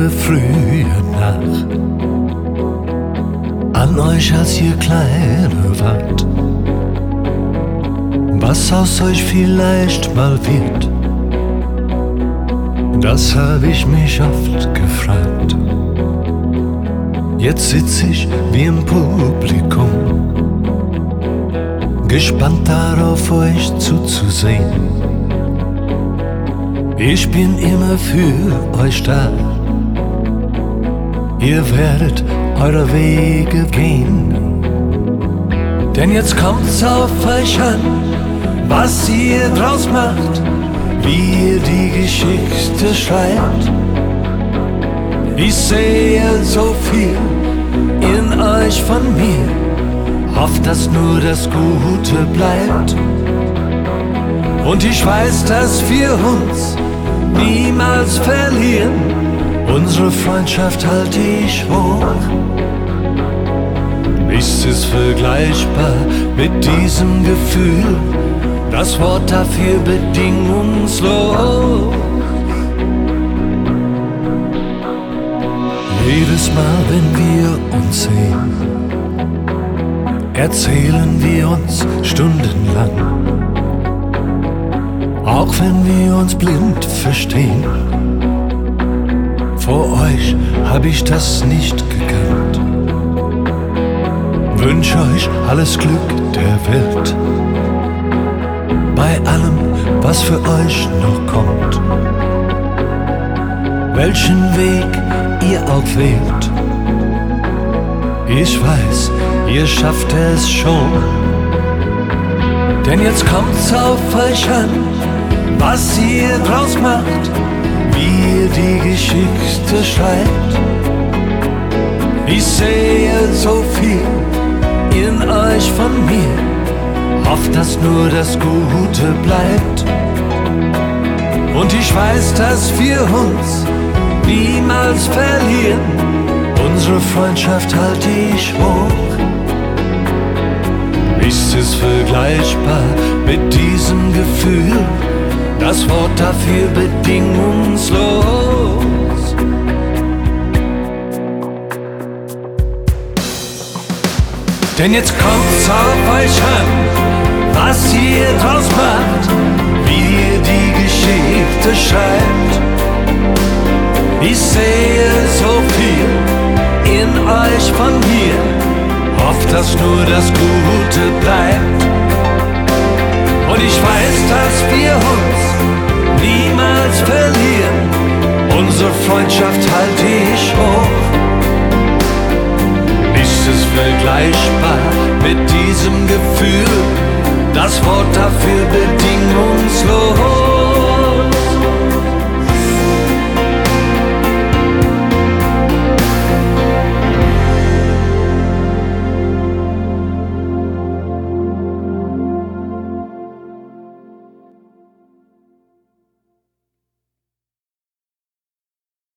liebe frühe Nacht an euch, als ihr kleiner wart. Was aus euch vielleicht mal wird, das hab ich mich oft gefragt. Jetzt sitz ich wie im Publikum, gespannt darauf, euch zuzusehen. Ich bin immer für euch da, ihr werdet eure Wege gehen. Denn jetzt kommt's auf euch an, was ihr draus macht, wie ihr die Geschichte schreibt. Ich sehe so viel in euch von mir, hofft, dass nur das Gute bleibt. Und ich weiß, dass wir uns niemals verlieren, unsere Freundschaft halte ich hoch. Nichts ist vergleichbar mit diesem Gefühl, das Wort dafür bedingungslos. Jedes Mal, wenn wir uns sehen, erzählen wir uns stundenlang. Auch wenn wir uns blind verstehen, vor euch hab ich das nicht gekannt. Wünsch euch alles Glück der Welt, bei allem, was für euch noch kommt. Welchen Weg ihr auch wählt, ich weiß, ihr schafft es schon. Denn jetzt kommt's auf euch an, was ihr draus macht, wie ihr die Geschichte schreibt. Ich sehe so viel in euch von mir, hofft, dass nur das Gute bleibt. Und ich weiß, dass wir uns niemals verlieren, unsere Freundschaft halte ich hoch. Nichts ist vergleichbar mit diesem Gefühl, das Wort dafür bedingungslos. Denn jetzt kommt's auf euch an, was ihr draus macht, wie ihr die Geschichte schreibt. Ich sehe so viel in euch von mir, hofft, dass nur das Gute bleibt. Und ich weiß, dass wir uns niemals verlieren, unsere Freundschaft halte ich hoch. Nichts ist vergleichbar mit diesem Gefühl, das Wort dafür bedingungslos.